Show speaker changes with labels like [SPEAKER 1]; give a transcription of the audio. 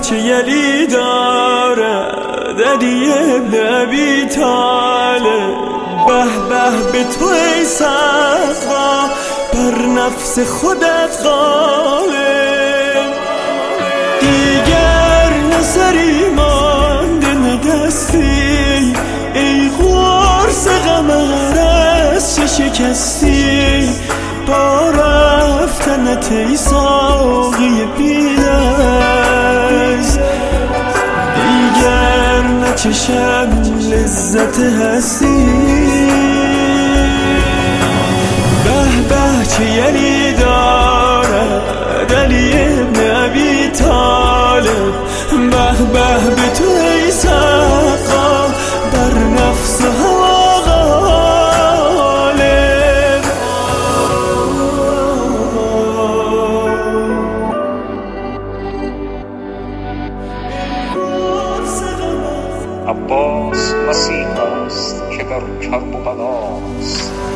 [SPEAKER 1] بهچه علی دارد علی ابن ابی طالب. به به به تو ای سقا بر نفس خودت غالب. دیگر نسری مانده ندستی ای قرص غمر از چه شکستی. با رفتنت ای ساقی بی‌نظم دیگر نچشم لذت هستی. به به چه علی دارد علی ابن ابی طالب. به به به تو ای سقا بر نفس هوا غالب.
[SPEAKER 2] عباس مسیح است که در کرب و بلاست،